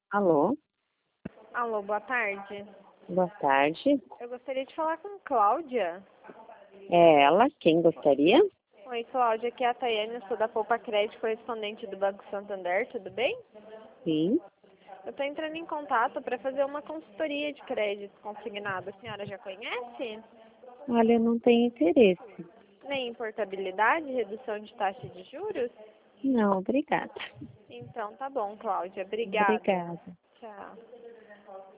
Alô, Alô, boa tarde. boa tarde. Eu gostaria de falar com Cláudia. É ela, quem gostaria? Oi, Cláudia, aqui é a Tayane, sou da Poupa Crédito, correspondente do Banco Santander, tudo bem? Sim. Eu estou entrando em contato para fazer uma consultoria de crédito consignado. A senhora já conhece? Olha, eu não tenho interesse. Nem em portabilidade, redução de taxa de juros? Não, obrigada. Então, tá bom, Cláudia. Obrigada. Obrigada. Tchau.